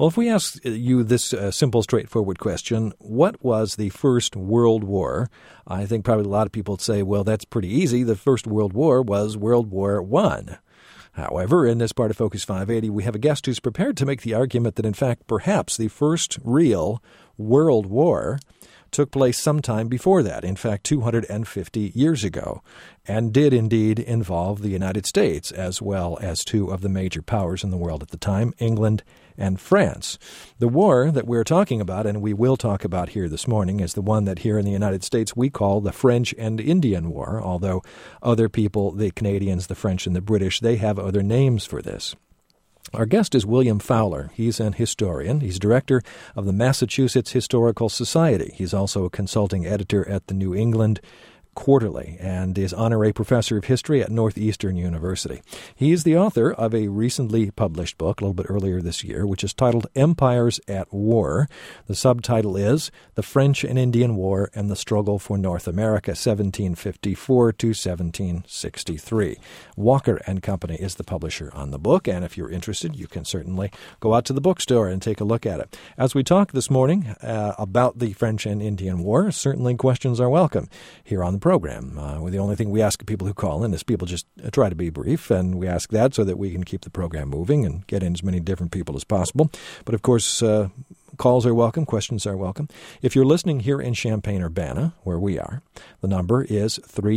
Well, if we ask you this simple, straightforward question, what was the First World War? I think probably a lot of people would say, well, that's pretty easy. The First World War was World War I. However, in this part of Focus 580, we have a guest who's prepared to make the argument that, in fact, perhaps the first real World War took place sometime before that, in fact, 250 years ago, and did indeed involve the United States as well as two of the major powers in the world at the time, England and France. The war that we're talking about, and we will talk about here this morning, is the one that here in the United States we call the French and Indian War, although other people, the Canadians, the French, and the British, they have other names for this. Our guest is William Fowler. He's an historian. He's director of the Massachusetts Historical Society. He's also a consulting editor at the New England Quarterly and is honorary professor of history at Northeastern University. He is the author of a recently published book, a little bit earlier this year, which is titled Empires at War. The subtitle is The French and Indian War and the Struggle for North America, 1754 to 1763. Walker and Company is the publisher on the book, and if you're interested, you can certainly go out to the bookstore and take a look at it. As we talk this morning about the French and Indian War, certainly questions are welcome here on the program. The only thing we ask people who call in is people just try to be brief, and we ask that so that we can keep the program moving and get in as many different people as possible. But of course, calls are welcome, questions are welcome. If you're listening here in Champaign-Urbana, where we are, the number is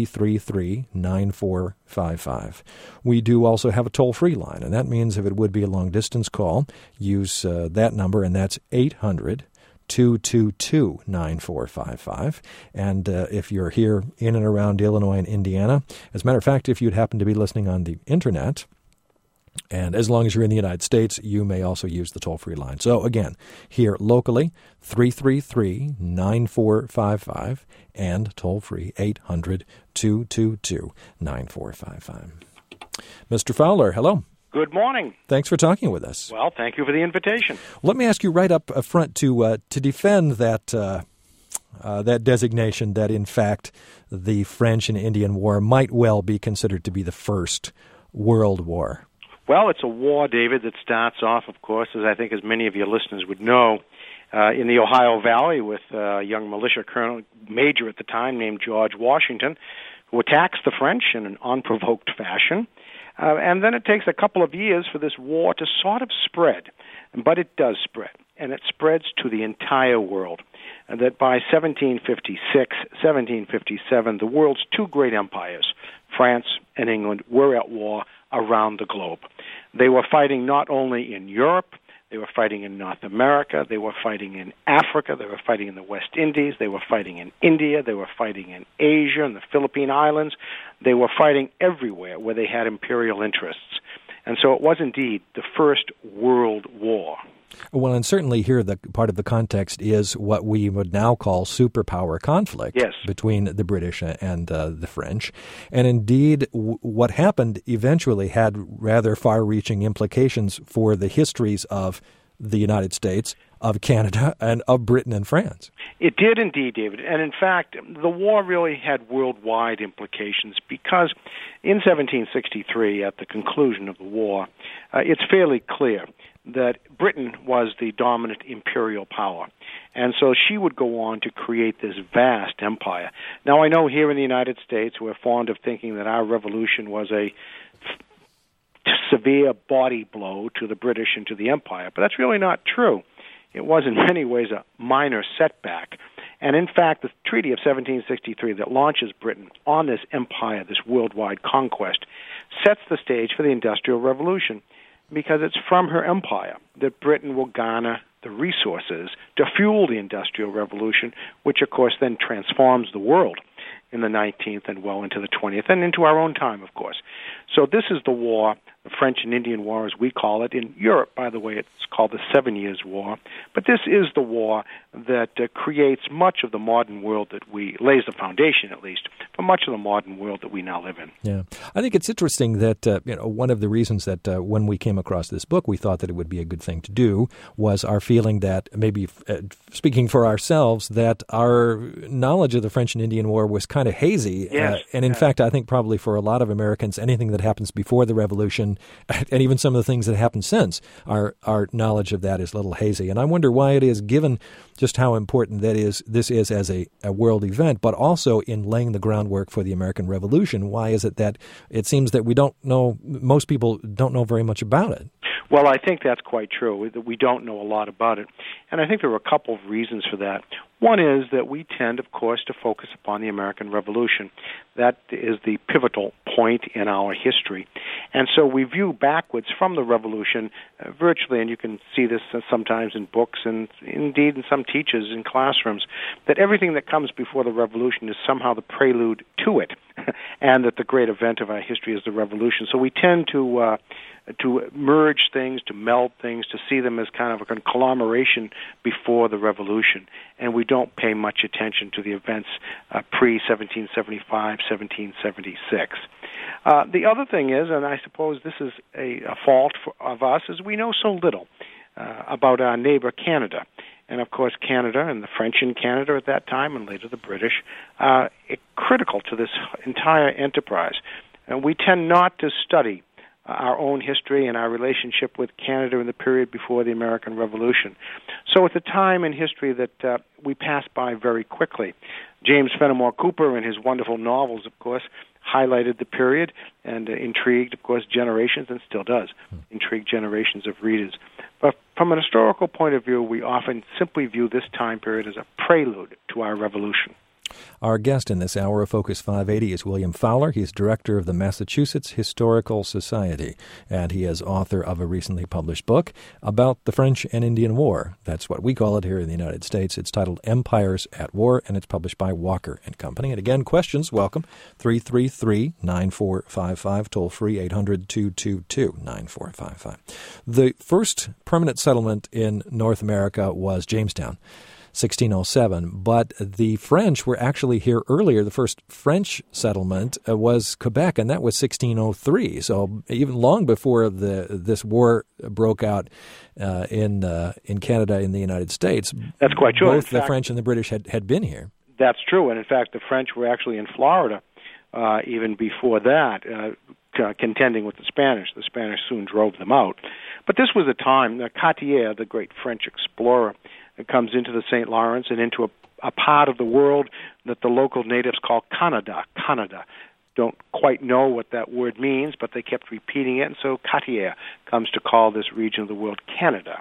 333-9455. We do also have a toll-free line, and that means if it would be a long-distance call, use that number, and that's 800-222-9455. And if you're here in and around Illinois and Indiana, as a matter of fact, if you'd happen to be listening on the Internet, and as long as you're in the United States, you may also use the toll-free line. So again, here locally, 333-9455, and toll-free 800-222-9455. Mr. Fowler, hello. Good morning. Thanks for talking with us. Well, thank you for the invitation. Let me ask you right up front to defend that designation that, in fact, the French and Indian War might well be considered to be the first World War. Well, it's a war, David, that starts off, of course, as I think as many of your listeners would know, in the Ohio Valley with a young militia colonel, major at the time, named George Washington, who attacks the French in an unprovoked fashion. And then it takes a couple of years for this war to sort of spread, but it does spread, and it spreads to the entire world. And that by 1756, 1757, the world's two great empires, France and England, were at war around the globe. They were fighting not only in Europe, they were fighting in North America, they were fighting in Africa, they were fighting in the West Indies, they were fighting in India, they were fighting in Asia and the Philippine Islands. They were fighting everywhere where they had imperial interests. And so it was indeed the First World War. Well, and certainly here the part of the context is what we would now call superpower conflict between the British and the French. And indeed, what happened eventually had rather far-reaching implications for the histories of the United States, of Canada, and of Britain and France. It did indeed, David. And in fact, the war really had worldwide implications because in 1763, at the conclusion of the war, it's fairly clear that Britain was the dominant imperial power. And so she would go on to create this vast empire. Now, I know here in the United States we're fond of thinking that our revolution was a severe body blow to the British and to the empire, but that's really not true. It was in many ways a minor setback. And in fact, the Treaty of 1763 that launches Britain on this empire, this worldwide conquest, sets the stage for the Industrial Revolution, because it's from her empire that Britain will garner the resources to fuel the Industrial Revolution, which, of course, then transforms the world in the 19th and well into the 20th, and into our own time, of course. So this is the war, the French and Indian War, as we call it. In Europe, by the way, it's called the 7 Years' War. But this is the war that creates much of the modern world that lays the foundation, at least, for much of the modern world that we now live in. Yeah. I think it's interesting that, one of the reasons that when we came across this book, we thought that it would be a good thing to do was our feeling that maybe, speaking for ourselves, that our knowledge of the French and Indian War was kind of hazy. Yes. And in fact, I think probably for a lot of Americans, anything that happens before the Revolution Revolution, and even some of the things that happened since, our knowledge of that is a little hazy. And I wonder why it is, given just how important this is as a world event, but also in laying the groundwork for the American Revolution. Why is it that it seems that most people don't know very much about it? Well, I think that's quite true, that we don't know a lot about it. And I think there are a couple of reasons for that. One is that we tend, of course, to focus upon the American Revolution. That is the pivotal point in our history. And so we view backwards from the Revolution virtually, and you can see this sometimes in books and indeed in some teachers in classrooms, that everything that comes before the Revolution is somehow the prelude to it, and that the great event of our history is the Revolution. So we tend to merge things, to meld things, to see them as kind of a conglomeration before the Revolution. And we don't pay much attention to the events pre-1775, 1776. The other thing is, and I suppose this is a fault of us, is we know so little about our neighbor Canada. And, of course, Canada and the French in Canada at that time, and later the British, critical to this entire enterprise. And we tend not to study our own history and our relationship with Canada in the period before the American Revolution. So it's a time in history that we pass by very quickly. James Fenimore Cooper, in his wonderful novels, of course, highlighted the period and intrigued, of course, generations, and still does, intrigue generations of readers. But from an historical point of view, we often simply view this time period as a prelude to our revolution. Our guest in this hour of Focus 580 is William Fowler. He's director of the Massachusetts Historical Society, and he is author of a recently published book about the French and Indian War. That's what we call it here in the United States. It's titled Empires at War, and it's published by Walker & Company. And again, questions, welcome, 333-9455, toll-free 800-222-9455. The first permanent settlement in North America was Jamestown, 1607, but the French were actually here earlier. The first French settlement was Quebec, and that was 1603. So even long before this war broke out in Canada, in the United States, that's quite true. Both the French and the British had been here. That's true, and in fact, the French were actually in Florida even before that, contending with the Spanish. The Spanish soon drove them out. But this was a time, Cartier, the great French explorer, comes into the St. Lawrence and into a part of the world that the local natives call Canada. Canada. Don't quite know what that word means, but they kept repeating it, and so Cartier comes to call this region of the world Canada,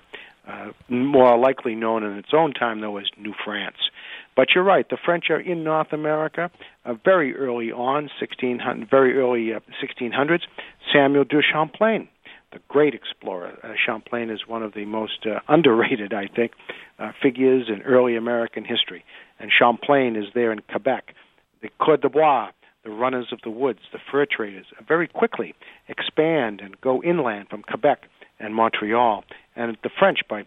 more likely known in its own time, though, as New France. But you're right, the French are in North America very early on, very early 1600s. Samuel de Champlain, the great explorer. Champlain is one of the most underrated, I think, figures in early American history. And Champlain is there in Quebec. The Coeur de Bois, the runners of the woods, the fur traders, very quickly expand and go inland from Quebec and Montreal. And the French, by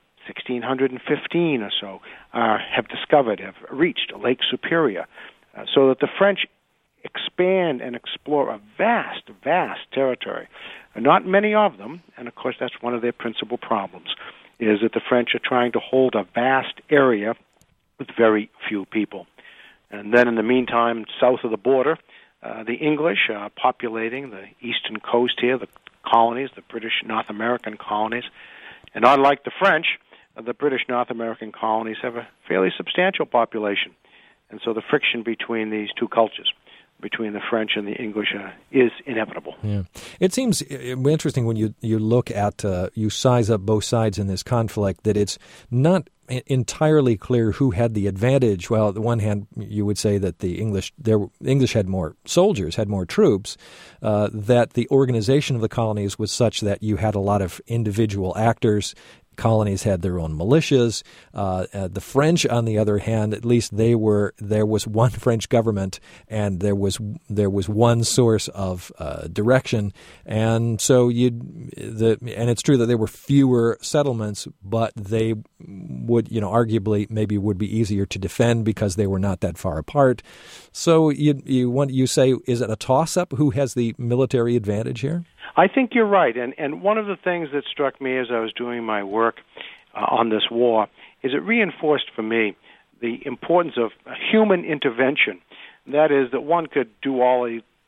1615 or so, have reached Lake Superior. So that the French expand and explore a vast, vast territory. Not many of them, and of course that's one of their principal problems, is that the French are trying to hold a vast area with very few people. And then in the meantime, south of the border, the English are populating the eastern coast here, the colonies, the British North American colonies. And unlike the French, the British North American colonies have a fairly substantial population. And so the friction between these two cultures, between the French and the English, is inevitable. Yeah. It seems interesting when you look at, you size up both sides in this conflict, that it's not entirely clear who had the advantage. Well, on the one hand, you would say that the English had more soldiers, had more troops, that the organization of the colonies was such that you had a lot of individual actors. Colonies had their own militias. The French, on the other hand, at least there was one French government, and there was one source of direction. And so and it's true that there were fewer settlements, but they would, arguably maybe would be easier to defend because they were not that far apart. So you say, is it a toss-up? Who has the military advantage here? I think you're right, and one of the things that struck me as I was doing my work on this war is it reinforced for me the importance of human intervention. That is, that one could do all the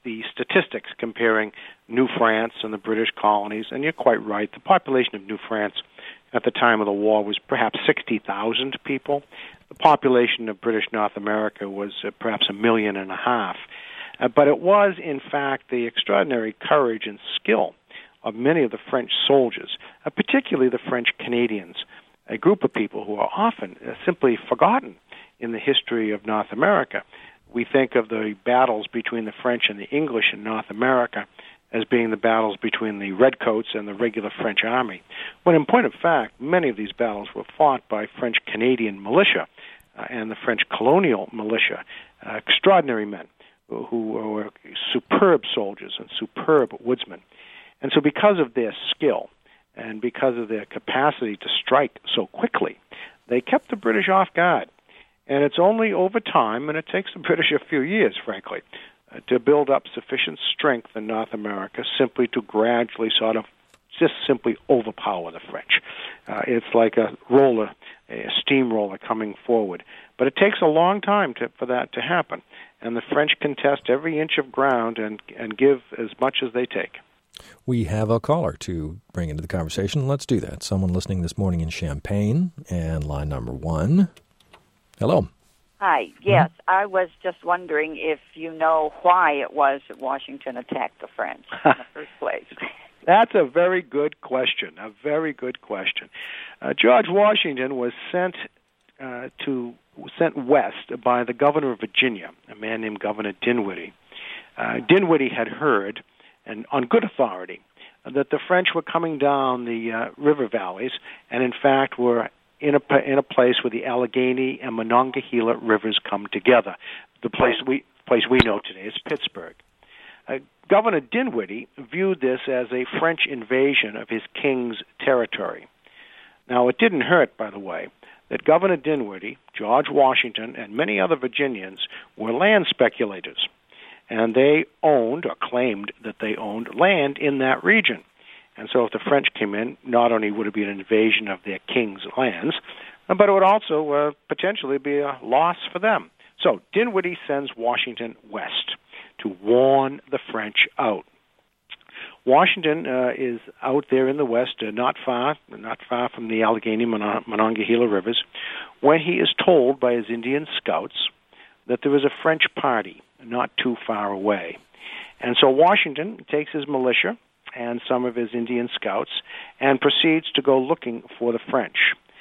the statistics comparing New France and the British colonies, and you're quite right, the population of New France at the time of the war was perhaps 60,000 people. The population of British North America was perhaps 1.5 million. But it was, in fact, the extraordinary courage and skill of many of the French soldiers, particularly the French Canadians, a group of people who are often simply forgotten in the history of North America. We think of the battles between the French and the English in North America as being the battles between the Redcoats and the regular French army, when in point of fact, many of these battles were fought by French-Canadian militia and the French colonial militia, extraordinary men who were superb soldiers and superb woodsmen. And so because of their skill and because of their capacity to strike so quickly, they kept the British off guard. And it's only over time, and it takes the British a few years, frankly, to build up sufficient strength in North America simply to gradually sort of just simply overpower the French. It's like a steamroller coming forward. But it takes a long time for that to happen. And the French contest every inch of ground and give as much as they take. We have a caller to bring into the conversation. Let's do that. Someone listening this morning in Champaign, and line number 1. Hello. Hi. Yes, I was just wondering if you know why it was that Washington attacked the French in the first place. That's a very good question, George Washington was sent west by the governor of Virginia, a man named Governor Dinwiddie. Dinwiddie had heard, and on good authority, that the French were coming down the river valleys, and in fact were in a place where the Allegheny and Monongahela rivers come together. The place we know today is Pittsburgh. Governor Dinwiddie viewed this as a French invasion of his king's territory. Now, it didn't hurt, by the way, that Governor Dinwiddie, George Washington, and many other Virginians were land speculators, and they owned, or claimed that they owned, land in that region. And so if the French came in, not only would it be an invasion of their king's lands, but it would also potentially be a loss for them. So Dinwiddie sends Washington west to warn the French out. Washington is out there in the west, not far from the Allegheny Monongahela rivers, when he is told by his Indian scouts that there is a French party not too far away. And so Washington takes his militia and some of his Indian scouts and proceeds to go looking for the French.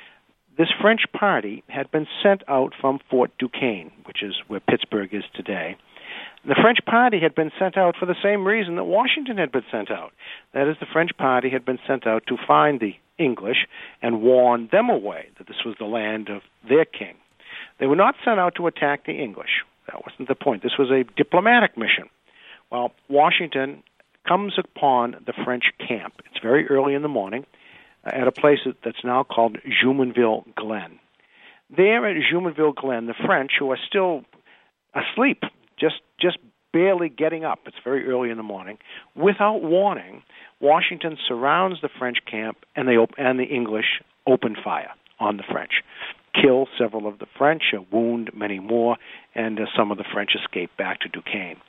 This French party had been sent out from Fort Duquesne, which is where Pittsburgh is today. The French party had been sent out for the same reason that Washington had been sent out. That is, the French party had been sent out to find the English and warn them away that this was the land of their king. They were not sent out to attack the English. That wasn't the point. This was a diplomatic mission. Well, Washington comes upon the French camp. It's very early in the morning at a place that's now called Jumonville Glen. There at Jumonville Glen, the French, who are still asleep, just barely getting up, it's very early in the morning, without warning, Washington surrounds the French camp, and the English open fire on the French, kill several of the French, wound many more, and some of the French escape back to Duquesne.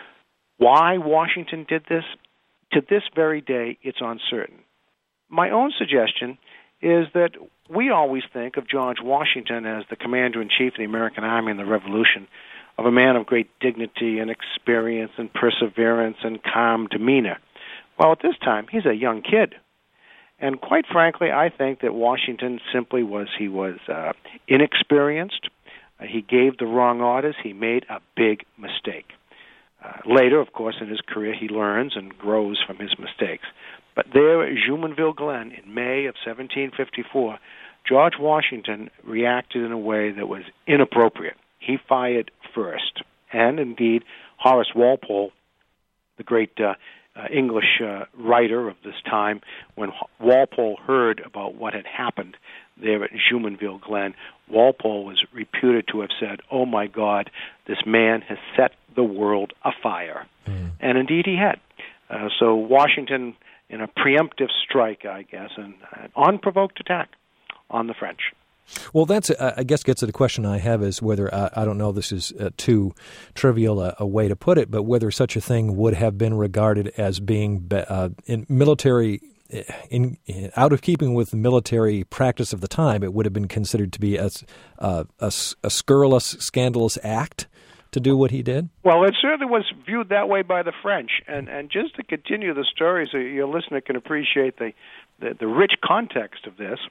Why Washington did this? To this very day, it's uncertain. My own suggestion is that we always think of George Washington as the commander-in-chief of the American Army in the Revolution, of a man of great dignity and experience and perseverance and calm demeanor. Well, at this time, he's a young kid. And quite frankly, I think that Washington simply was inexperienced. He gave the wrong orders. He made a big mistake. Later, of course, in his career, he learns and grows from his mistakes. But there at Jumonville Glen in May of 1754, George Washington reacted in a way that was inappropriate. He fired first. And indeed, Horace Walpole, the great English writer of this time, when Walpole heard about what had happened there at Jumonville Glen, Walpole was reputed to have said, "Oh my God, this man has set the world afire." And indeed he had. So Washington, in a preemptive strike, I guess, an unprovoked attack on the French. Well, that's, I guess, gets to the question I have is whether, I don't know, this is too trivial a way to put it, but whether such a thing would have been regarded as being in military, out of keeping with the military practice of the time. It would have been considered to be a scurrilous, scandalous act to do what he did? Well, it certainly was viewed that way by the French. And just to continue the story so your listener can appreciate the rich context of this,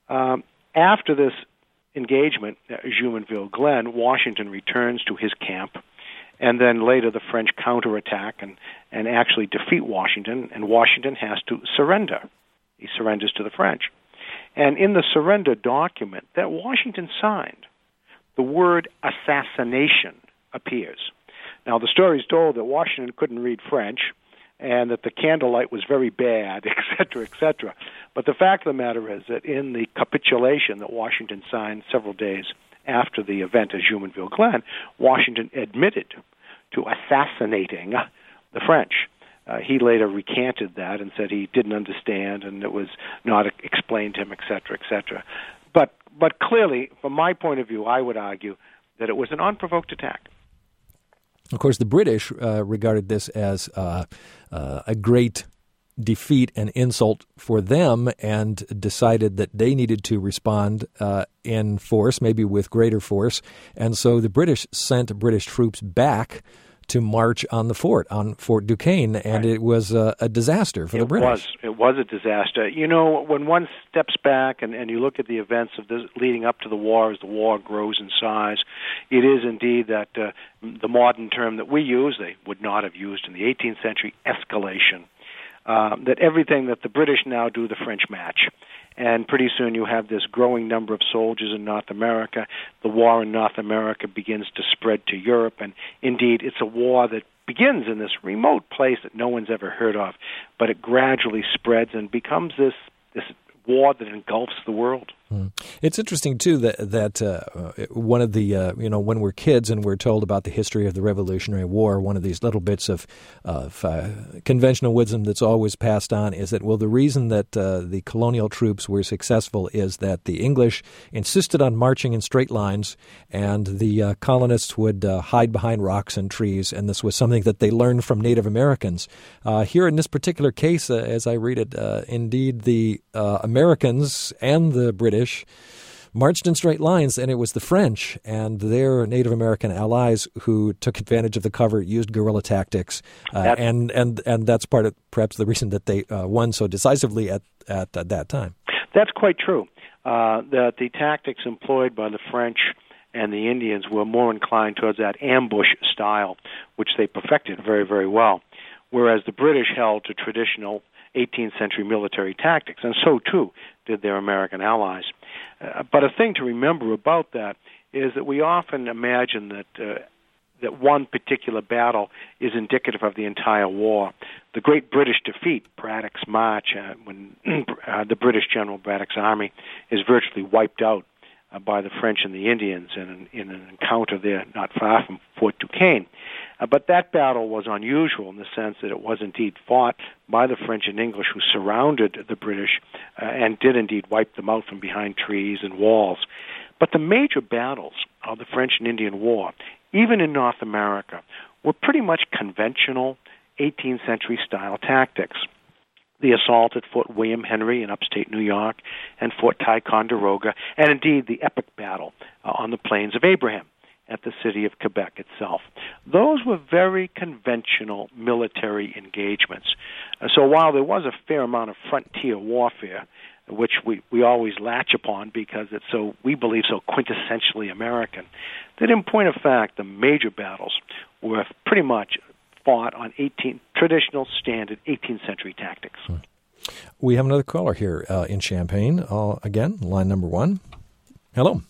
after this engagement at Jumonville Glen, Washington returns to his camp, and then later the French counterattack and actually defeat Washington, and Washington has to surrender. He surrenders to the French. And in the surrender document that Washington signed, the word assassination appears. Now, the story is told that Washington couldn't read French, and that the candlelight was very bad, et cetera, et cetera. But the fact of the matter is that in the capitulation that Washington signed several days after the event at Jumonville Glen, Washington admitted to assassinating the French. He later recanted that and said he didn't understand and it was not explained to him, et cetera, et cetera. But clearly, from my point of view, I would argue that it was an unprovoked attack. Of course, the British regarded this as a great defeat and insult for them and decided that they needed to respond in force, maybe with greater force. And so the British sent British troops back to march on Fort Duquesne, and it was a disaster for the British. It was a disaster. You know, when one steps back and you look at the events of this leading up to the war, as the war grows in size, it is indeed that the modern term that we use, they would not have used in the 18th century, escalation. That everything that the British now do, the French match. And pretty soon you have this growing number of soldiers in North America. The war in North America begins to spread to Europe, and indeed it's a war that begins in this remote place that no one's ever heard of, but it gradually spreads and becomes this war that engulfs the world. It's interesting, too, that one of the, when we're kids and we're told about the history of the Revolutionary War, one of these little bits of conventional wisdom that's always passed on is that, well, the reason that the colonial troops were successful is that the English insisted on marching in straight lines and the colonists would hide behind rocks and trees, and this was something that they learned from Native Americans. Here in this particular case, as I read it, indeed the Americans and the British marched in straight lines, and it was the French and their Native American allies who took advantage of the cover, used guerrilla tactics, and that's part of perhaps the reason that they won so decisively at that time. That's quite true. That the tactics employed by the French and the Indians were more inclined towards that ambush style, which they perfected very, very well, whereas the British held to traditional 18th century military tactics, and so too did their American allies. But a thing to remember about that is that we often imagine that one particular battle is indicative of the entire war. The great British defeat, Braddock's March, when the British General Braddock's army is virtually wiped out by the French and the Indians in an encounter there not far from Fort Duquesne. But that battle was unusual in the sense that it was indeed fought by the French and English, who surrounded the British and did indeed wipe them out from behind trees and walls. But the major battles of the French and Indian War, even in North America, were pretty much conventional 18th century style tactics. The assault at Fort William Henry in upstate New York and Fort Ticonderoga, and indeed the epic battle on the Plains of Abraham at the city of Quebec itself. Those were very conventional military engagements. So while there was a fair amount of frontier warfare, which we always latch upon because it's so, we believe, so quintessentially American, that in point of fact, the major battles were pretty much fought on traditional standard 18th century tactics. We have another caller here in Champaign. Again, line number 1. Hello.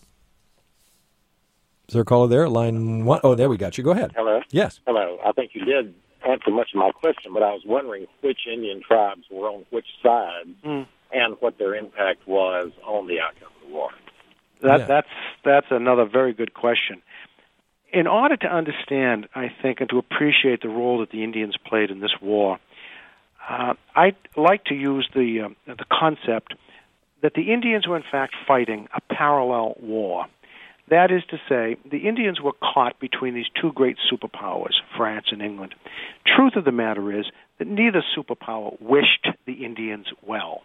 Is there a caller there? Line 1. Oh, there we got you. Go ahead. Hello? Yes. Hello. I think you did answer much of my question, but I was wondering which Indian tribes were on which side and what their impact was on the outcome of the war. That's another very good question. In order to understand, I think, and to appreciate the role that the Indians played in this war, I'd like to use the concept that the Indians were in fact fighting a parallel war. That is to say, the Indians were caught between these two great superpowers, France and England. Truth of the matter is that neither superpower wished the Indians well.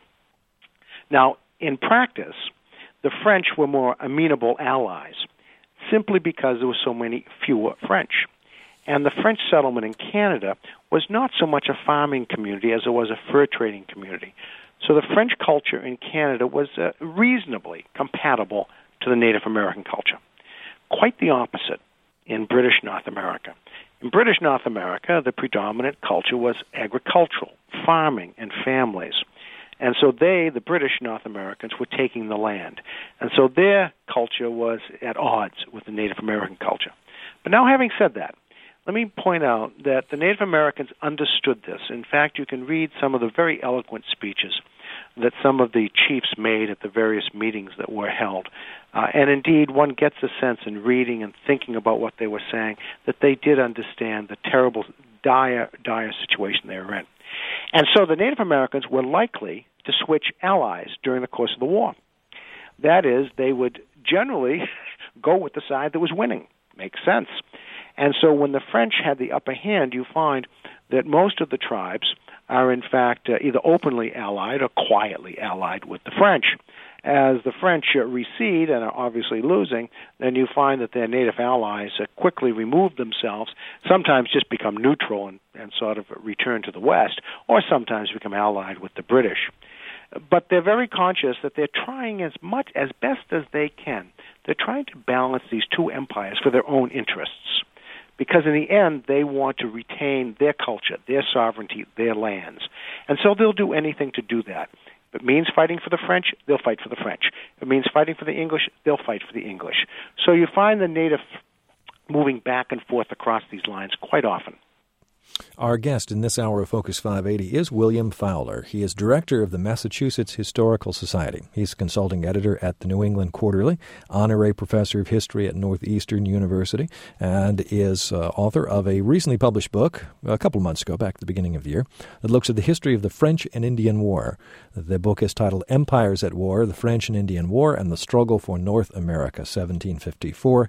Now, in practice, the French were more amenable allies, simply because there were so many fewer French. And the French settlement in Canada was not so much a farming community as it was a fur trading community. So the French culture in Canada was reasonably compatible to the Native American culture. Quite the opposite in British North America. In British North America, the predominant culture was agricultural, farming, and families. And so the British North Americans, were taking the land. And so their culture was at odds with the Native American culture. But now, having said that, let me point out that the Native Americans understood this. In fact, you can read some of the very eloquent speeches that some of the chiefs made at the various meetings that were held. And indeed, one gets a sense in reading and thinking about what they were saying that they did understand the terrible, dire situation they were in. And so the Native Americans were likely to switch allies during the course of the war. That is, they would generally go with the side that was winning. Makes sense. And so when the French had the upper hand, you find that most of the tribes are in fact either openly allied or quietly allied with the French. As the French recede and are obviously losing, then you find that their native allies quickly remove themselves, sometimes just become neutral and sort of return to the West, or sometimes become allied with the British. But they're very conscious that they're trying as best as they can. They're trying to balance these two empires for their own interests. Because in the end, they want to retain their culture, their sovereignty, their lands. And so they'll do anything to do that. If it means fighting for the French, they'll fight for the French. If it means fighting for the English, they'll fight for the English. So you find the native moving back and forth across these lines quite often. Our guest in this hour of Focus 580 is William Fowler. He is director of the Massachusetts Historical Society. He's a consulting editor at the New England Quarterly, honorary professor of history at Northeastern University, and is author of a recently published book a couple of months ago, back at the beginning of the year, that looks at the history of the French and Indian War. The book is titled Empires at War, the French and Indian War and the Struggle for North America, 1754 to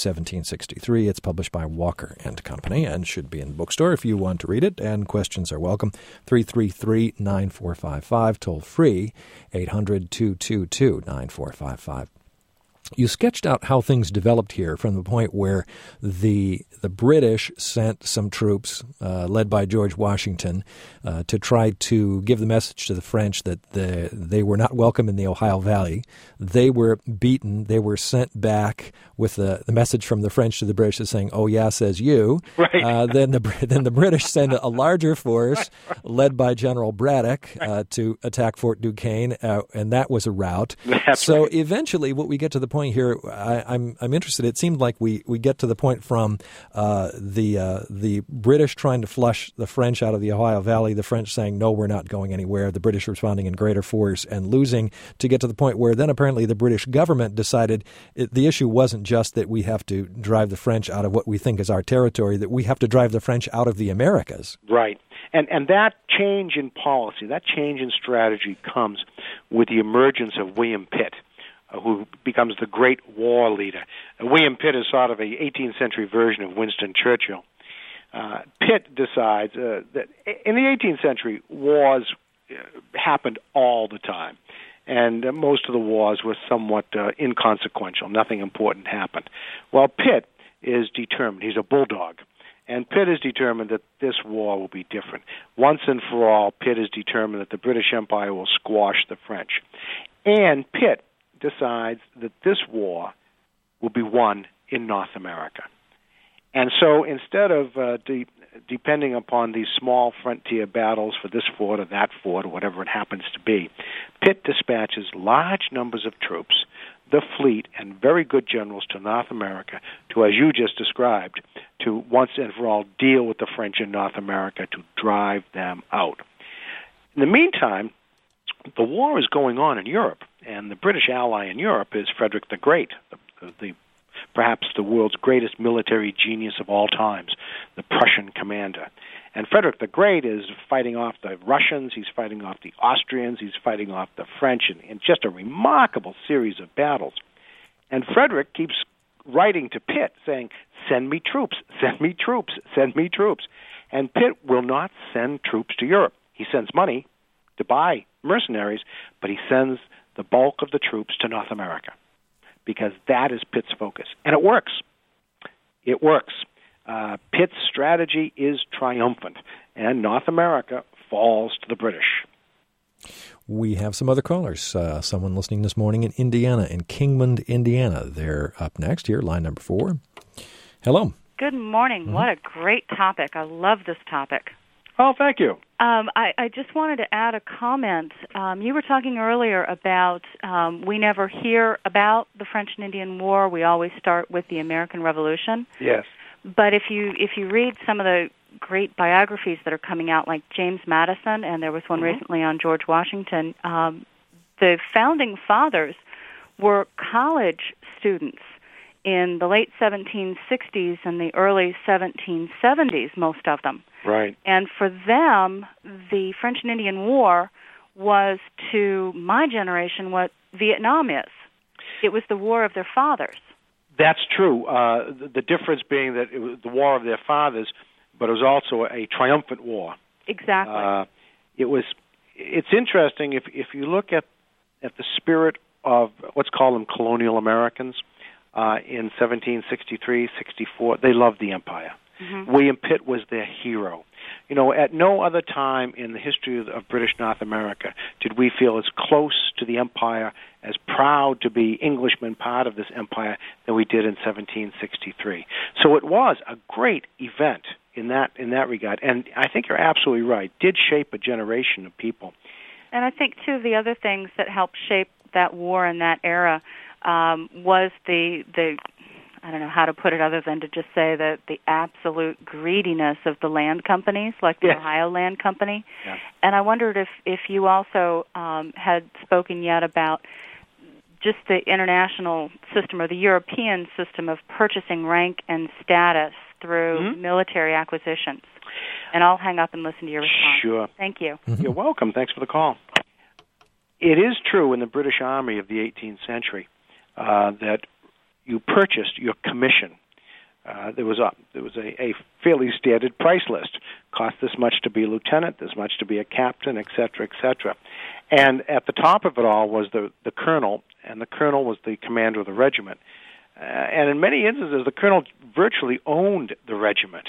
1763. It's published by Walker and Company and should be in the bookstore if you want to read it, and questions are welcome. 333-9455, toll free, 800-222-9455. You sketched out how things developed here from the point where the British sent some troops, led by George Washington, to try to give the message to the French that they were not welcome in the Ohio Valley. They were beaten. They were sent back with the message from the French to the British saying, "Oh yeah, says you." Right. Then the British sent a larger force, led by General Braddock, to attack Fort Duquesne, and that was a rout. So eventually, what we get to the point here, I'm interested. It seemed like we get to the point from the British trying to flush the French out of the Ohio Valley, the French saying, "No, we're not going anywhere," the British responding in greater force and losing, to get to the point where then apparently the British government decided the issue wasn't just that we have to drive the French out of what we think is our territory, that we have to drive the French out of the Americas. Right. And that change in policy, that change in strategy comes with the emergence of William Pitt, who becomes the great war leader. William Pitt is sort of a 18th century version of Winston Churchill. Pitt decides that in the 18th century, wars happened all the time. And most of the wars were somewhat inconsequential. Nothing important happened. Well, Pitt is determined. He's a bulldog. And Pitt is determined that this war will be different. Once and for all, Pitt is determined that the British Empire will squash the French. And Pitt decides that this war will be won in North America. And so instead of depending upon these small frontier battles for this fort or that fort or whatever it happens to be, Pitt dispatches large numbers of troops, the fleet, and very good generals to North America to, as you just described, to once and for all deal with the French in North America, to drive them out. In the meantime, the war is going on in Europe, and the British ally in Europe is Frederick the Great, perhaps the world's greatest military genius of all times, the Prussian commander. And Frederick the Great is fighting off the Russians, he's fighting off the Austrians, he's fighting off the French, in just a remarkable series of battles. And Frederick keeps writing to Pitt saying, send me troops, send me troops, send me troops. And Pitt will not send troops to Europe. He sends money to buy mercenaries, but he sends the bulk of the troops to North America because that is Pitt's focus. And it works. It works. Pitt's strategy is triumphant, and North America falls to the British. We have some other callers. Someone listening this morning in Indiana, in Kingman, Indiana. They're up next here, line number 4. Hello. Good morning. Mm-hmm. What a great topic. I love this topic. Oh, thank you. I just wanted to add a comment. You were talking earlier about we never hear about the French and Indian War. We always start with the American Revolution. Yes. But if you read some of the great biographies that are coming out, like James Madison, and there was one recently on George Washington, the founding fathers were college students in the late 1760s and the early 1770s, most of them. Right. And for them, the French and Indian War was, to my generation, what Vietnam is. It was the war of their fathers. That's true. The difference being that it was the war of their fathers, but it was also a triumphant war. Exactly. It's interesting if you look at the spirit of, let's call them colonial Americans, in 1763, 64, they loved the empire. Mm-hmm. William Pitt was their hero. You know, at no other time in the history of British North America did we feel as close to the empire, as proud to be Englishmen, part of this empire, than we did in 1763. So it was a great event in that regard, and I think you're absolutely right. It did shape a generation of people. And I think, too, the other things that helped shape that war in that era was the I don't know how to put it other than to just say that the absolute greediness of the land companies, like the Ohio Land Company. Yeah. And I wondered if you also had spoken yet about just the international system or the European system of purchasing rank and status through military acquisitions. And I'll hang up and listen to your response. Sure. Thank you. Mm-hmm. You're welcome. Thanks for the call. It is true in the British Army of the 18th century that you purchased your commission. There was a fairly standard price list. Cost this much to be a lieutenant, this much to be a captain, et cetera, et cetera. And at the top of it all was the colonel, and the colonel was the commander of the regiment. And in many instances, the colonel virtually owned the regiment.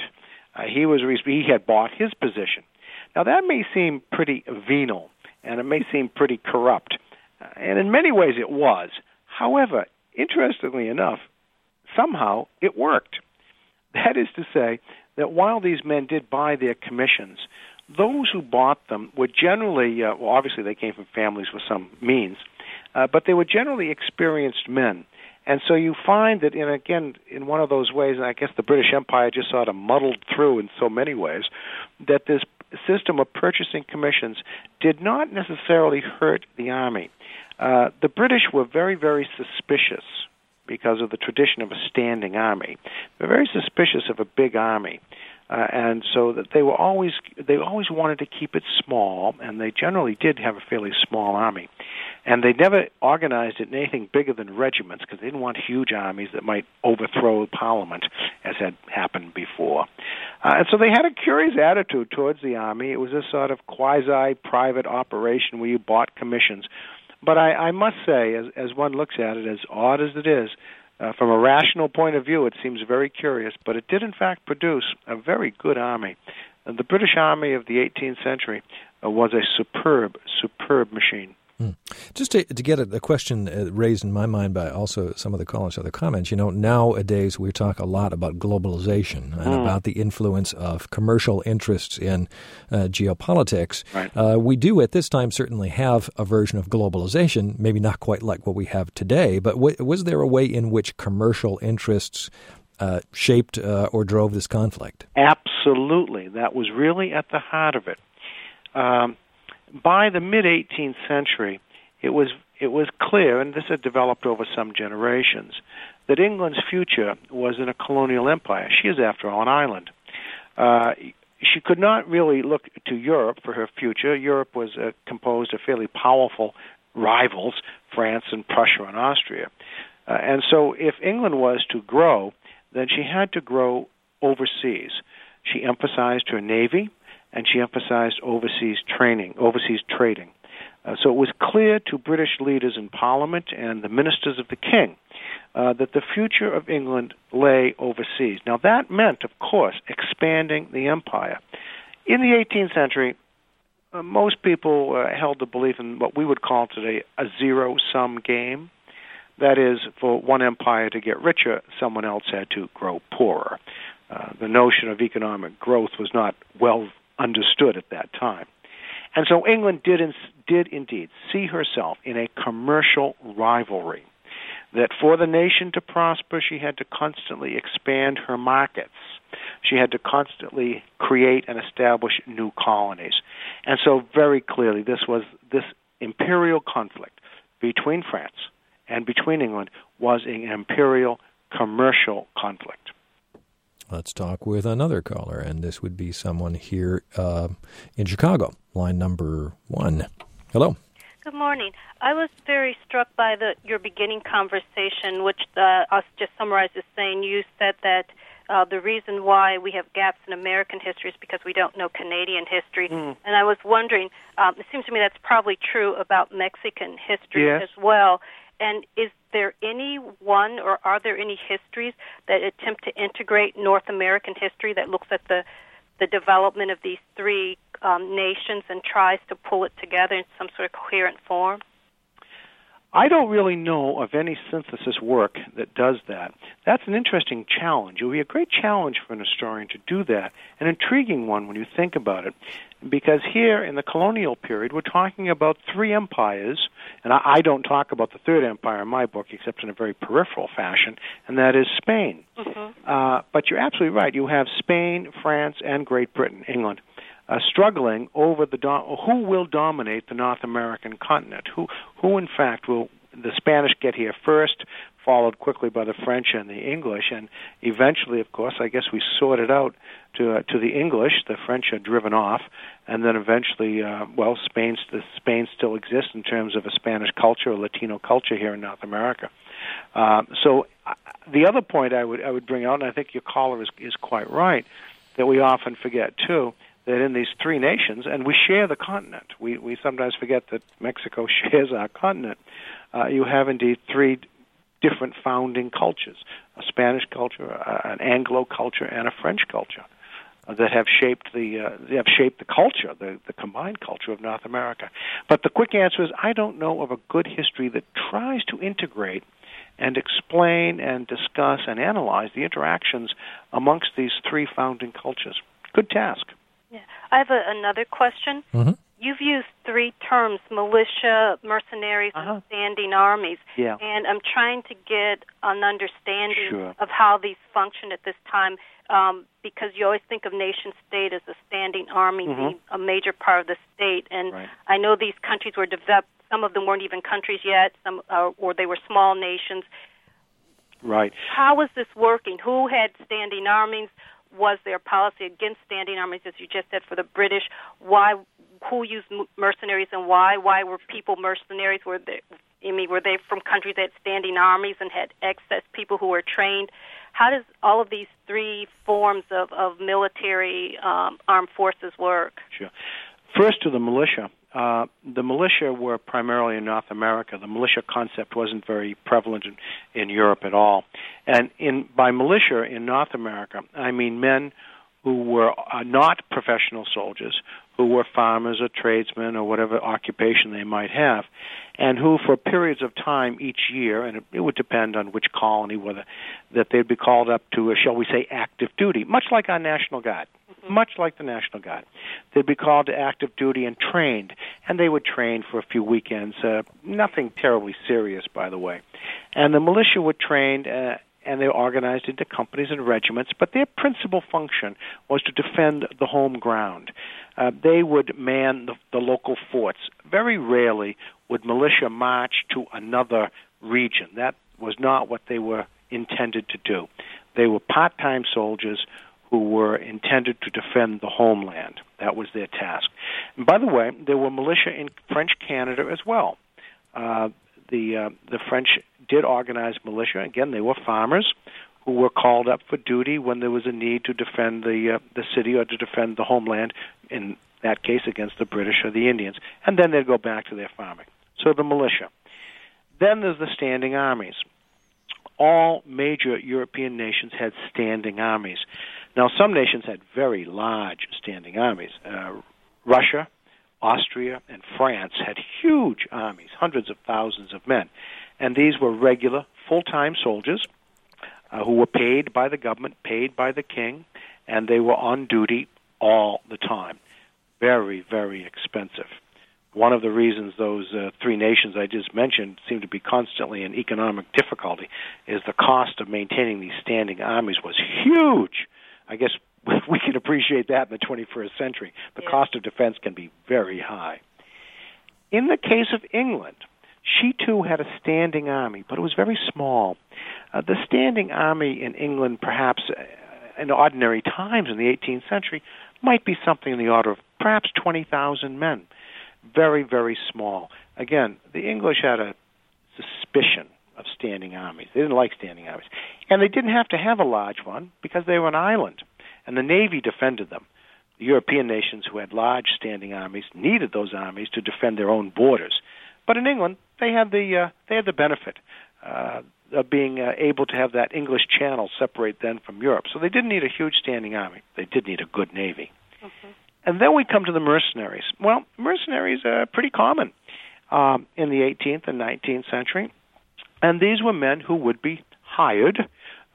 He had bought his position. Now, that may seem pretty venal, and it may seem pretty corrupt. And in many ways it was. However, interestingly enough, somehow it worked. That is to say that while these men did buy their commissions, those who bought them were generally, obviously they came from families with some means, but they were generally experienced men. And so you find that, in one of those ways, and I guess the British Empire just sort of muddled through in so many ways, that this system of purchasing commissions did not necessarily hurt the army. The British were very, very suspicious because of the tradition of a standing army. They were very suspicious of a big army. And so that they always wanted to keep it small, and they generally did have a fairly small army. And they never organized it in anything bigger than regiments because they didn't want huge armies that might overthrow Parliament, as had happened before. And so they had a curious attitude towards the army. It was a sort of quasi-private operation where you bought commissions. But I must say, as one looks at it, as odd as it is, from a rational point of view, it seems very curious, but it did in fact produce a very good army. And the British Army of the 18th century was a superb, superb machine. Just to get a question raised in my mind by also some of the callers' other comments, nowadays we talk a lot about globalization and about the influence of commercial interests in geopolitics. Right. We do at this time certainly have a version of globalization, maybe not quite like what we have today, but was there a way in which commercial interests shaped or drove this conflict? Absolutely. That was really at the heart of it. By the mid-18th century, it was clear, and this had developed over some generations, that England's future was in a colonial empire. She is, after all, an island. she could not really look to Europe for her future. Europe was composed of fairly powerful rivals, France and Prussia and Austria. And so if England was to grow, then she had to grow overseas. She emphasized her navy, and she emphasized overseas trading. So it was clear to British leaders in Parliament and the ministers of the King that the future of England lay overseas. Now that meant, of course, expanding the empire. In the 18th century, most people held the belief in what we would call today a zero-sum game. That is, for one empire to get richer, someone else had to grow poorer. The notion of economic growth was not well understood at that time. And so England did indeed see herself in a commercial rivalry, that for the nation to prosper, she had to constantly expand her markets. She had to constantly create and establish new colonies. And so very clearly this imperial conflict between France and between England was an imperial commercial conflict. Let's talk with another caller, and this would be someone here in Chicago, line number 1. Hello. Good morning. I was very struck by your beginning conversation, which I'll just summarize as saying you said that the reason why we have gaps in American history is because we don't know Canadian history. And I was wondering, it seems to me that's probably true about Mexican history as well. And is there any one, or are there any histories that attempt to integrate North American history that looks at the development of these three nations and tries to pull it together in some sort of coherent form? I don't really know of any synthesis work that does that. That's an interesting challenge. It would be a great challenge for an historian to do that, an intriguing one when you think about it, because here in the colonial period, we're talking about three empires, and I don't talk about the Third Empire in my book except in a very peripheral fashion, and that is Spain. But you're absolutely right. You have Spain, France, and Great Britain, England, struggling over who will dominate the North American continent. Who in fact will the Spanish get here first, followed quickly by the French and the English, and eventually, of course, I guess we sorted out to the English. The French are driven off, and then eventually, Spain still exists in terms of a Spanish culture, a Latino culture here in North America. So the other point I would bring out, and I think your caller is quite right, that we often forget too, that in these three nations, and we share the continent. We sometimes forget that Mexico shares our continent. You have indeed three different founding cultures: a Spanish culture, an Anglo culture, and a French culture that have shaped the culture, the combined culture of North America. But the quick answer is I don't know of a good history that tries to integrate and explain and discuss and analyze the interactions amongst these three founding cultures. Good task. Yeah. I have another question. You've used three terms: militia, mercenaries, and standing armies. Yeah. And I'm trying to get an understanding of how these function at this time, because you always think of nation-state as a standing army being a major part of the state. And I know these countries were developed. Some of them weren't even countries yet, or they were small nations. Right. How was this working? Who had standing armies? Was there policy against standing armies, as you just said, for the British? Who used mercenaries and why? Why were people mercenaries? Were they from countries that had standing armies and had excess people who were trained? How does all of these three forms of military armed forces work? Sure. First to the militia. The militia were primarily in North America. The militia concept wasn't very prevalent in Europe at all. And by militia in North America, I mean men who were not professional soldiers, who were farmers or tradesmen or whatever occupation they might have, and who for periods of time each year, and it would depend on which colony, that they'd be called up to, shall we say, active duty, much like our National Guard. Much like the National Guard. They'd be called to active duty and trained, and they would train for a few weekends, nothing terribly serious, by the way. And the militia were trained, and they were organized into companies and regiments, but their principal function was to defend the home ground. They would man the local forts. Very rarely would militia march to another region. That was not what they were intended to do. They were part-time soldiers who who were intended to defend the homeland. That was their task. And by the way, there were militia in French Canada as well. The French did organize militia. Again, they were farmers who were called up for duty when there was a need to defend the city or to defend the homeland, in that case against the British or the Indians. And then they'd go back to their farming. So the militia. Then there's the standing armies. All major European nations had standing armies. Now, some nations had very large standing armies. Russia, Austria, and France had huge armies, hundreds of thousands of men. And these were regular, full-time soldiers who were paid by the government, paid by the king, and they were on duty all the time. Very, very expensive. One of the reasons those three nations I just mentioned seem to be constantly in economic difficulty is the cost of maintaining these standing armies was huge. I guess we can appreciate that in the 21st century. The cost of defense can be very high. In the case of England, she too had a standing army, but it was very small. The standing army in England, perhaps in ordinary times in the 18th century, might be something in the order of perhaps 20,000 men. Very, very small. Again, the English had a suspicion of standing armies. They didn't like standing armies. And they didn't have to have a large one because they were an island, and the Navy defended them. The European nations who had large standing armies needed those armies to defend their own borders. But in England, they had the benefit of being able to have that English Channel separate them from Europe. So they didn't need a huge standing army. They did need a good Navy. Mm-hmm. And then we come to the mercenaries. Well, mercenaries are pretty common in the 18th and 19th century. And these were men who would be hired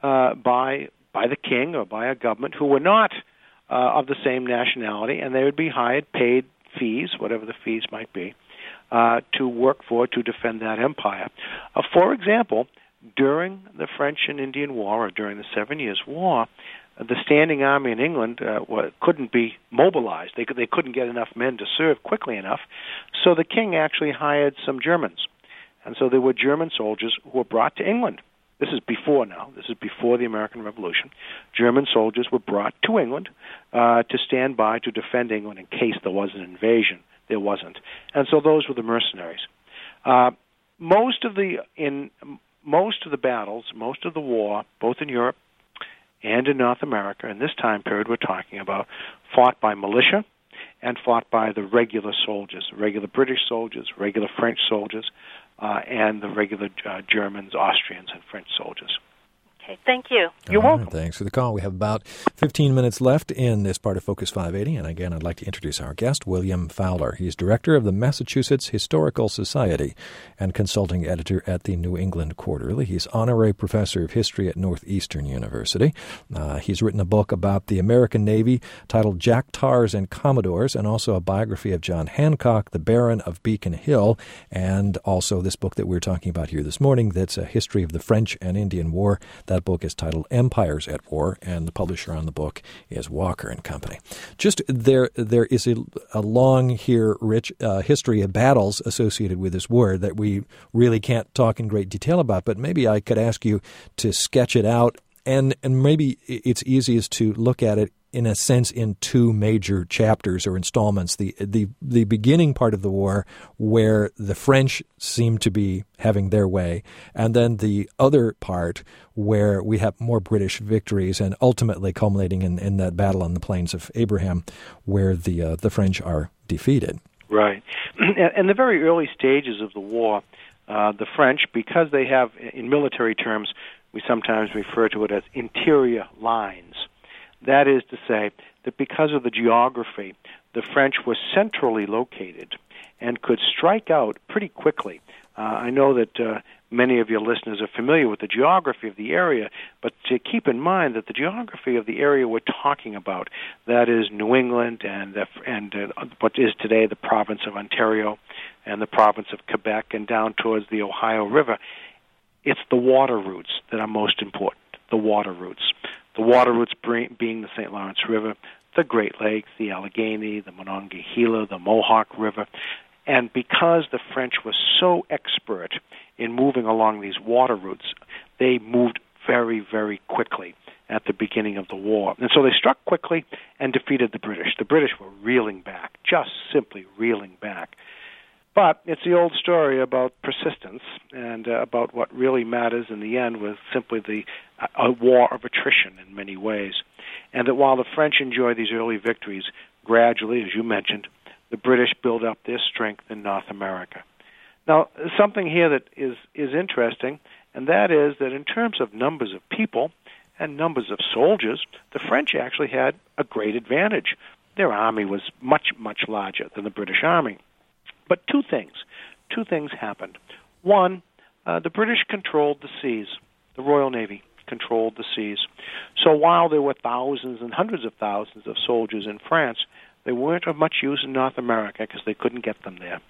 by the king or by a government who were not of the same nationality, and they would be hired, paid fees, whatever the fees might be, to work to defend that empire. For example, during the French and Indian War, or during the 7 Years' War, the standing army in England couldn't be mobilized. They couldn't get enough men to serve quickly enough, so the king actually hired some Germans. And so there were German soldiers who were brought to England. This is before now. This is before the American Revolution. German soldiers were brought to England to stand by to defend England in case there was an invasion. There wasn't. And so those were the mercenaries. Most of the battles, most of the war, both in Europe and in North America, in this time period we're talking about, fought by militia and fought by the regular soldiers, regular British soldiers, regular French soldiers, and the regular Germans, Austrians, and French soldiers. Okay, thank you. You're welcome. Thanks for the call. We have about 15 minutes left in this part of Focus 580. And again, I'd like to introduce our guest, William Fowler. He's director of the Massachusetts Historical Society and consulting editor at the New England Quarterly. He's honorary professor of history at Northeastern University. He's written a book about the American Navy titled Jack Tars and Commodores, and also a biography of John Hancock, the Baron of Beacon Hill, and also this book that we're talking about here this morning that's a history of the French and Indian War. That book is titled Empires at War, and the publisher on the book is Walker and Company. Just there is a long here, rich history of battles associated with this war that we really can't talk in great detail about, but maybe I could ask you to sketch it out, and maybe it's easiest to look at it in a sense in two major chapters or installments. The beginning part of the war where the French seem to be having their way, and then the other part where we have more British victories and ultimately culminating in that battle on the Plains of Abraham where the French are defeated. Right. In the very early stages of the war, the French, because they have, in military terms, we sometimes refer to it as interior lines. That is to say that because of the geography, the French were centrally located and could strike out pretty quickly. I know that many of your listeners are familiar with the geography of the area, but to keep in mind that the geography of the area we're talking about, that is New England and what is today the province of Ontario and the province of Quebec and down towards the Ohio River, it's the water routes that are most important, the water routes. The water routes being the St. Lawrence River, the Great Lakes, the Allegheny, the Monongahela, the Mohawk River. And because the French were so expert in moving along these water routes, they moved very, very quickly. at the beginning of the war. And so they struck quickly and defeated the British. The British were reeling back, just simply reeling back. But it's the old story about persistence and about what really matters in the end was simply a war of attrition in many ways. And that while the French enjoy these early victories, gradually, as you mentioned, the British build up their strength in North America. Now, something here that is interesting, and that is that in terms of numbers of people and numbers of soldiers, the French actually had a great advantage. Their army was much, much larger than the British army. But two things happened. One, the British controlled the seas. The Royal Navy controlled the seas. So while there were thousands and hundreds of thousands of soldiers in France, they weren't of much use in North America because they couldn't get them there.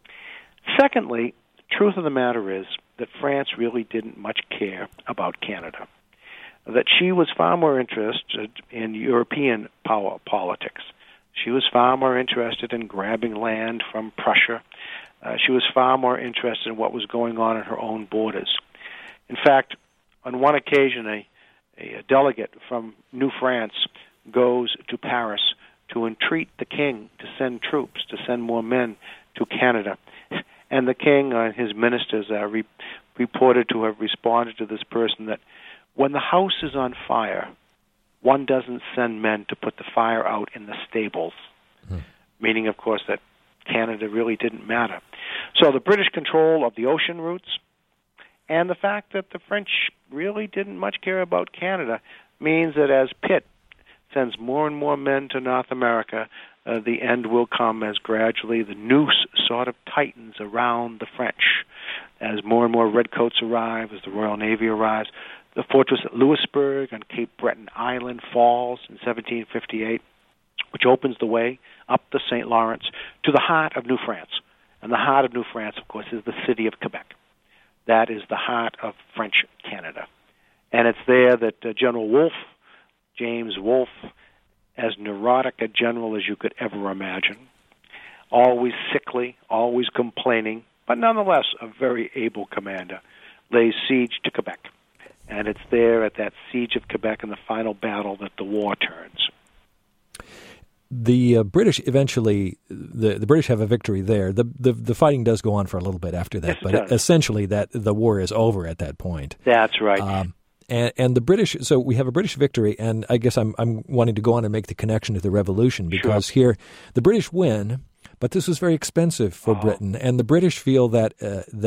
Secondly, the truth of the matter is that France really didn't much care about Canada, that she was far more interested in European power politics. She was far more interested in grabbing land from Prussia. She was far more interested in what was going on in her own borders. In fact, on one occasion, a delegate from New France goes to Paris to entreat the king to send troops, to send more men to Canada. And the king and his ministers are reported to have responded to this person that when the house is on fire, one doesn't send men to put the fire out in the stables, meaning, of course, that Canada really didn't matter. So the British control of the ocean routes and the fact that the French really didn't much care about Canada means that as Pitt sends more and more men to North America, the end will come as gradually the noose sort of tightens around the French. As more and more redcoats arrive, as the Royal Navy arrives, the fortress at Louisbourg on Cape Breton Island falls in 1758, which opens the way up the St. Lawrence to the heart of New France. And the heart of New France, of course, is the city of Quebec. That is the heart of French Canada. And it's there that General Wolfe, James Wolfe, as neurotic a general as you could ever imagine, always sickly, always complaining, but nonetheless a very able commander, lays siege to Quebec. And it's there at that siege of Quebec in the final battle that the war turns. The British eventually, the British have a victory there. The fighting does go on for a little bit after that, yes, but essentially that the war is over at that point. That's right. And the British, so we have a British victory, and I guess I'm wanting to go on and make the connection to the Revolution because here the British win, but this was very expensive for Britain, and the British feel that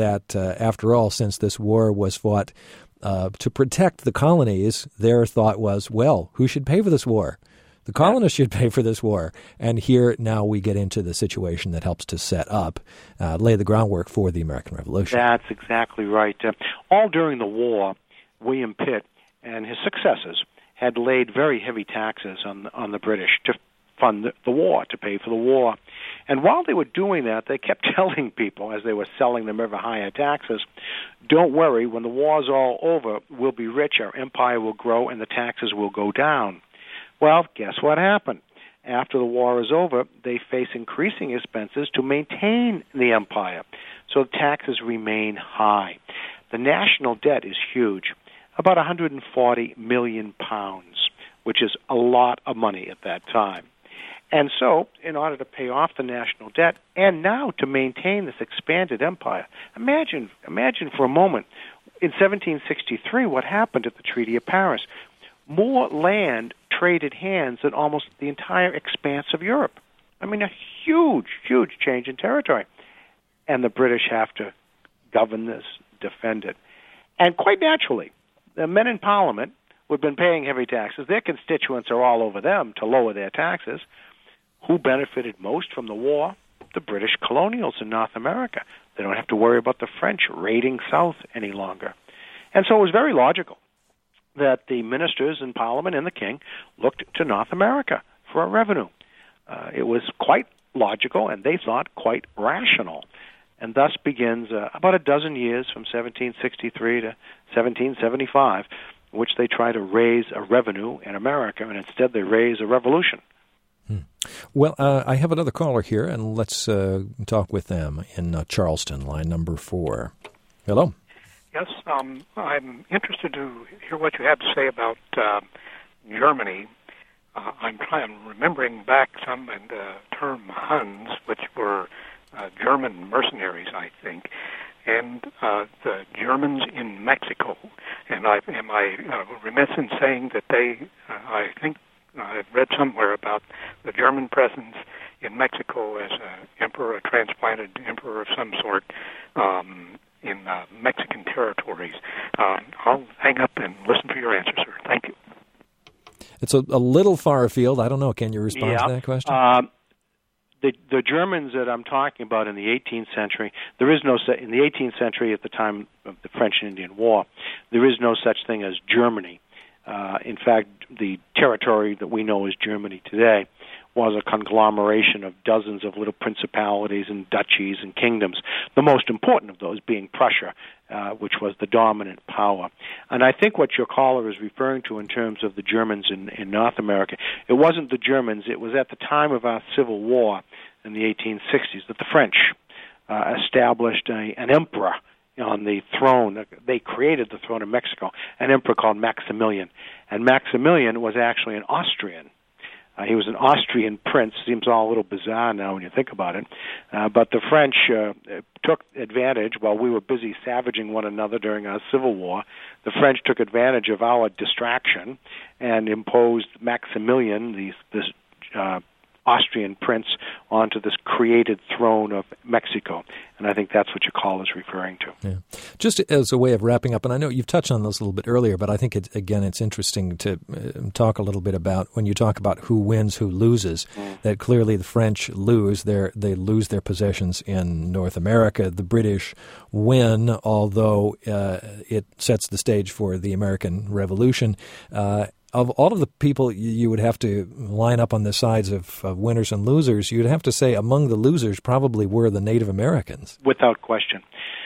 after all, since this war was fought to protect the colonies, their thought was, well, who should pay for this war? The colonists should pay for this war. And here now we get into the situation that helps to set up, lay the groundwork for the American Revolution. That's exactly right. All during the war, William Pitt and his successors had laid very heavy taxes on the British to fund the war, to pay for the war. And while they were doing that, they kept telling people, as they were selling them ever higher taxes, don't worry, when the war's all over, we'll be rich, our empire will grow, and the taxes will go down. Well, guess what happened? After the war is over, they face increasing expenses to maintain the empire. So taxes remain high. The national debt is huge, about 140 million pounds, which is a lot of money at that time. And so, in order to pay off the national debt and now to maintain this expanded empire, imagine for a moment, in 1763, what happened at the Treaty of Paris. More land traded hands than almost the entire expanse of Europe. I mean, a huge, huge change in territory. And the British have to govern this, defend it. And quite naturally, the men in Parliament who have been paying heavy taxes, their constituents are all over them to lower their taxes. Who benefited most from the war? The British colonials in North America. They don't have to worry about the French raiding south any longer. And so it was very logical that the ministers in Parliament and the King looked to North America for a revenue. It was quite logical, and they thought quite rational. And thus begins about a dozen years from 1763 to 1775, in which they try to raise a revenue in America, and instead they raise a revolution. Well, I have another caller here, and let's talk with them in Charleston, line number 4. Hello. Yes, I'm interested to hear what you have to say about Germany. I'm remembering back some in the term Huns, which were German mercenaries, I think, and the Germans in Mexico. And am I remiss in saying that I think I've read somewhere about the German presence in Mexico as an emperor, a transplanted emperor of some sort, in Mexican territories. I'll hang up and listen for your answer, sir. Thank you. It's a little far afield. I don't know. Can you respond to that question? The Germans that I'm talking about in the 18th century, in the 18th century at the time of the French and Indian War, there is no such thing as Germany. In fact, the territory that we know as Germany today was a conglomeration of dozens of little principalities and duchies and kingdoms, the most important of those being Prussia, which was the dominant power. And I think what your caller is referring to in terms of the Germans in North America, it wasn't the Germans, it was at the time of our Civil War in the 1860s that the French established an emperor on the throne. They created the throne of Mexico, an emperor called Maximilian. And Maximilian was actually an Austrian. He was an Austrian prince. Seems all a little bizarre now when you think about it. But the French took advantage, while we were busy savaging one another during our Civil War, the French took advantage of our distraction and imposed Maximilian, this Austrian prince, onto this created throne of Mexico. And I think that's what your call is referring to. Yeah. Just as a way of wrapping up, and I know you've touched on this a little bit earlier, but I think, it's interesting to talk a little bit about, when you talk about who wins, who loses, that clearly the French lose. They lose their possessions in North America. The British win, although it sets the stage for the American Revolution. Of all of the people you would have to line up on the sides of winners and losers, you'd have to say among the losers probably were the Native Americans. Without question.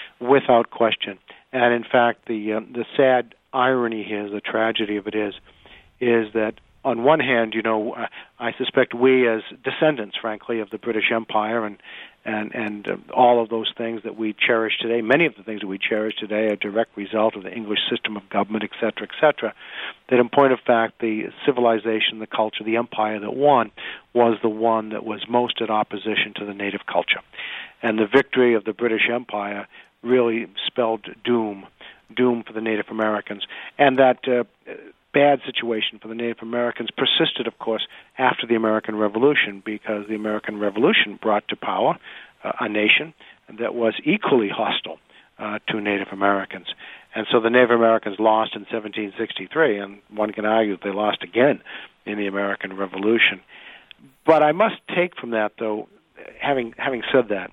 And in fact, the sad irony here, the tragedy of it is that on one hand, I suspect we as descendants, frankly, of the British Empire and all of those things that we cherish today, many of the things that we cherish today are a direct result of the English system of government, et cetera, that in point of fact, the civilization, the culture, the empire that won was the one that was most in opposition to the native culture. And the victory of the British Empire really spelled doom for the Native Americans. And that bad situation for the Native Americans persisted, of course, after the American Revolution, because the American Revolution brought to power a nation that was equally hostile to Native Americans. And so the Native Americans lost in 1763, and one can argue that they lost again in the American Revolution. But I must take from that, though, having said that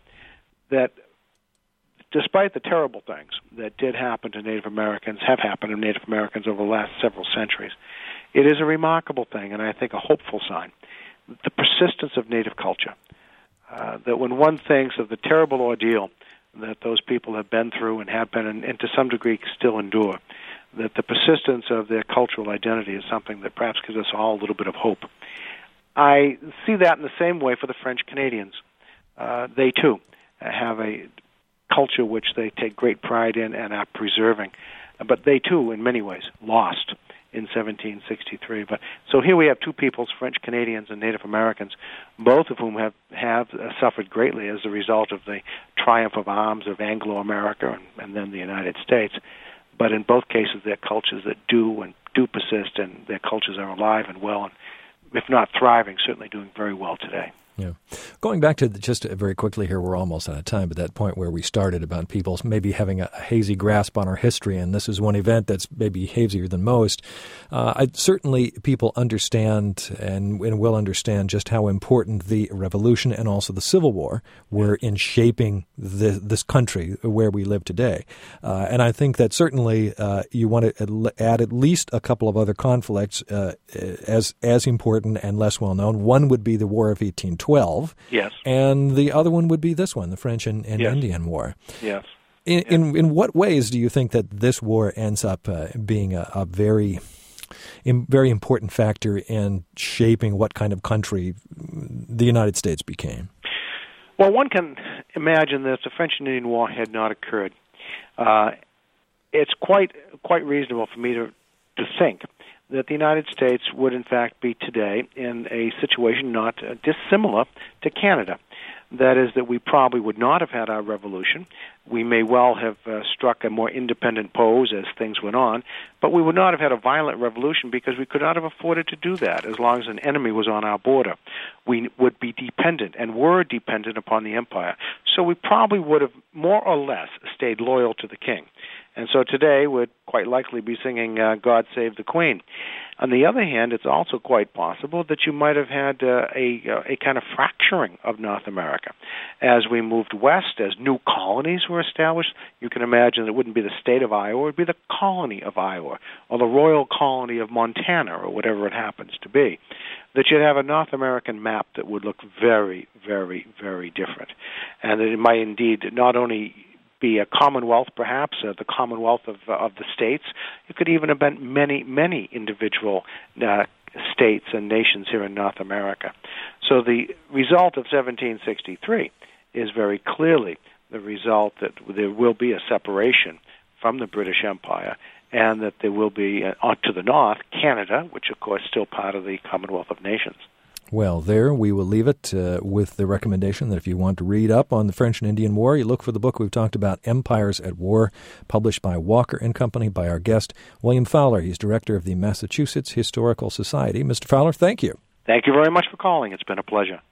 despite the terrible things that did happen to Native Americans, have happened to Native Americans over the last several centuries, it is a remarkable thing, and I think a hopeful sign, the persistence of Native culture. That when one thinks of the terrible ordeal that those people have been through and have been, and to some degree still endure, that the persistence of their cultural identity is something that perhaps gives us all a little bit of hope. I see that in the same way for the French Canadians. They, too, have a culture which they take great pride in and are preserving. But they, too, in many ways, lost in 1763. But so here we have two peoples, French Canadians and Native Americans, both of whom have suffered greatly as a result of the triumph of arms of Anglo-America and then the United States. But in both cases, they're cultures that do persist, and their cultures are alive and well, and if not thriving, certainly doing very well today. Yeah. Going back to just very quickly here, we're almost out of time, but that point where we started about people maybe having a hazy grasp on our history, and this is one event that's maybe hazier than most. Certainly people understand and will understand just how important the Revolution and also the Civil War were in shaping this country where we live today. And I think that certainly you want to add at least a couple of other conflicts as important and less well known. One would be the War of 1812. Yes. And the other one would be this one, the French and yes. Indian War. Yes. In what ways do you think that this war ends up being a very important factor in shaping what kind of country the United States became? Well, one can imagine that if the French and Indian War had not occurred, it's quite reasonable for me to think that the United States would in fact be today in a situation not dissimilar to Canada. That is, that we probably would not have had our revolution. We may well have struck a more independent pose as things went on, but we would not have had a violent revolution because we could not have afforded to do that as long as an enemy was on our border. We would be dependent and were dependent upon the empire. So we probably would have more or less stayed loyal to the king. And so today we'd quite likely be singing God Save the Queen. On the other hand, it's also quite possible that you might have had a kind of fracturing of North America. As we moved west, as new colonies were established, you can imagine it wouldn't be the state of Iowa, it would be the colony of Iowa, or the royal colony of Montana, or whatever it happens to be. That you'd have a North American map that would look very, very, very different. And that it might indeed not only be a commonwealth, perhaps, the commonwealth of the states. It could even have been many, many individual states and nations here in North America. So the result of 1763 is very clearly the result that there will be a separation from the British Empire, and that there will be, to the north, Canada, which, of course, is still part of the Commonwealth of Nations. Well, there we will leave it with the recommendation that if you want to read up on the French and Indian War, you look for the book we've talked about, Empires at War, published by Walker & Company, by our guest, William Fowler. He's director of the Massachusetts Historical Society. Mr. Fowler, thank you. Thank you very much for calling. It's been a pleasure.